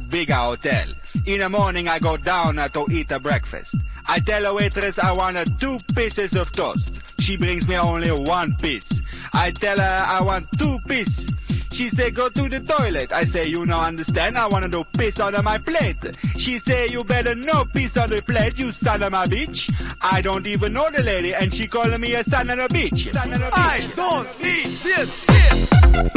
big hotel. In the morning I go down to eat a breakfast. I tell the waitress I want 2 pieces of toast. She brings me only 1 piece. I tell her I want 2 pieces. She say go to the toilet. I say you no understand, I wanna do piss on my plate. She say you better no piss on the plate, you son of a bitch. I don't even know the lady and she calling me a son of a bitch. I don't need this shit.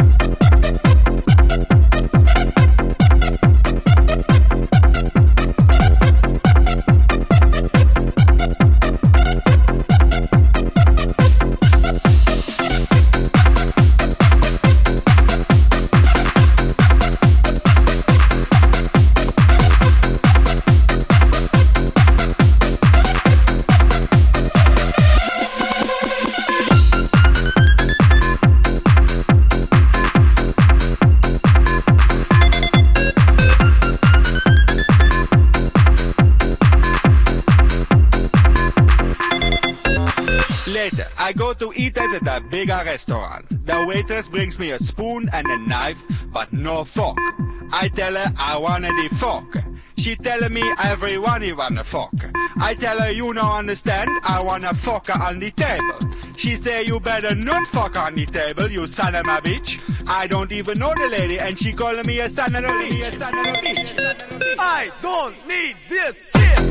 I go to eat at the bigger restaurant. The waitress brings me a spoon and a knife, but no fork. I tell her I want the fork. She tell me everyone he want a fork. I tell her you no understand, I want a fork on the table. She say you better not fuck on the table, you son of a bitch. I don't even know the lady and she calling me a son of a bitch. I don't need this shit.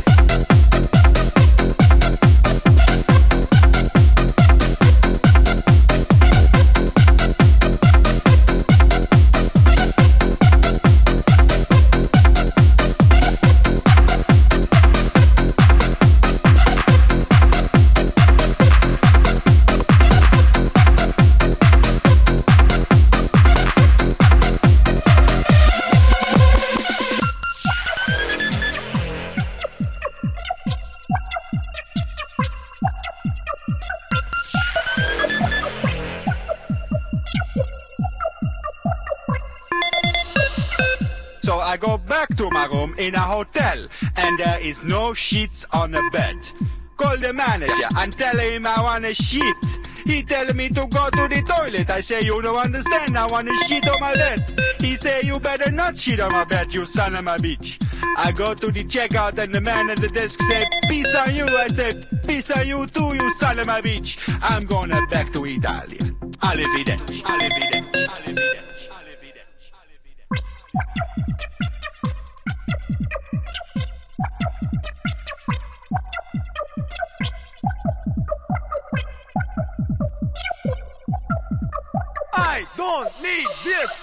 So I go back to my room in a hotel, and there is no sheets on the bed. Call the manager and tell him I want a sheet. He tell me to go to the toilet. I say you don't understand, I want a sheet on my bed. He say you better not shit on my bed, you son of a bitch. I go to the checkout and the man at the desk say peace on you. I say peace on you too, you son of a bitch. I'm gonna back to Italia. Arrivederci. Arrivederci. Arrivederci. I don't need this